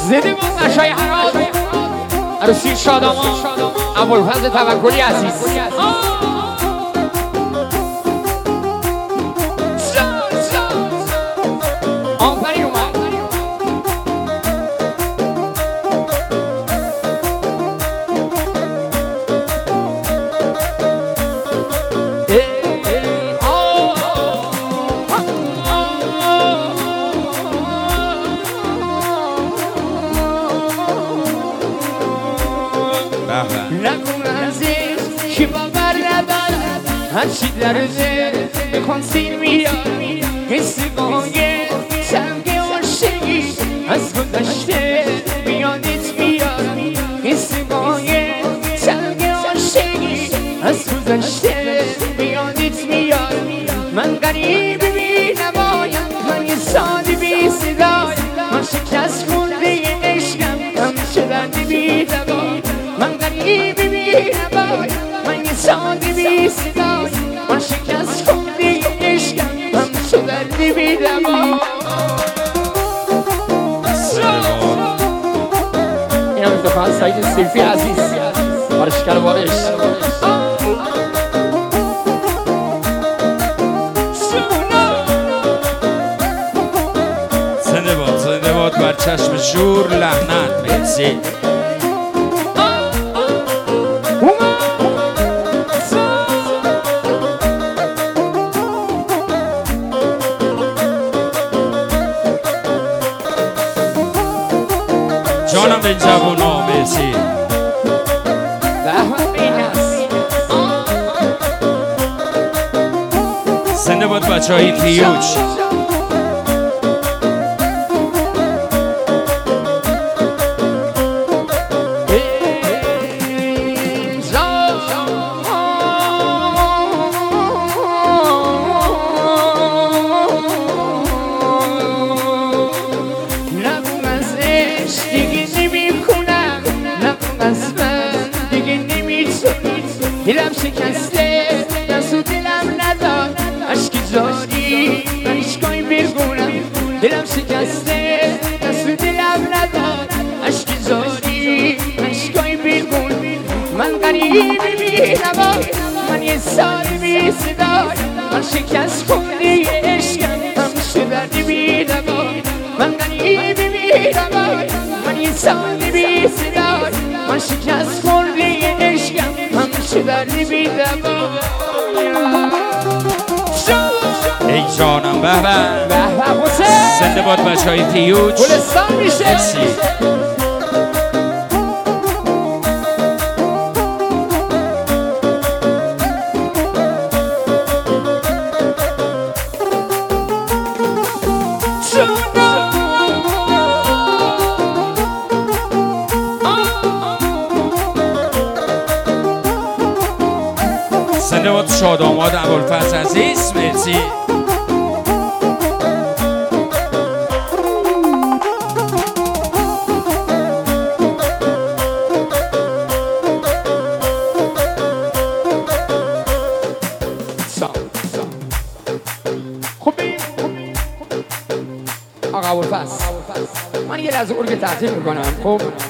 زده بود نشای حراد عروسی شادامان ابوالفضل توکلی عزیز آفرین اومد نکن عزیز که باور ندارد هرچی در دل بکن سیر میاد حس گاهی سنگ عاشقی از گذشته بیادت میاد حس گاهی سنگ عاشقی از گذشته بیادت میاد من غریب بی نمایم من یه ساده بی صدایم من شکست خورده عشقم همیشه درد بی دوایم من غریب بی نمایم من یه ساده بی صدایم من شکست خورده عشقم همیشه درد بی دوایم این هم اتفاق سعید سیفی عزیز بارشکر بارش زنده باد بر چشم شور لعنت مرسی جانم به جوونا مرسی زنده باد بچه های پیوچ دلم شکسته دست دلم نداد عشقی زاری من عشقای برگونم دلم شکسته دست دلم نداد عشقی زاری من عشقای برگون من غریب بی نوای من یه سال بی صدای من شکست خورده عشقم همیشه درد بی نوای من غریب بی نوای من یه سال بی صدای من شکست خورده عشقم همیشه دردی بی دوا ای جانم به به زنده باد بچه های پیوچ گلستان میشه زنده باد شاداماد ابوالفضل عزیز مرسی خوبی آقا ابوالفضل من یه لحظه که تعطیل میکنم خب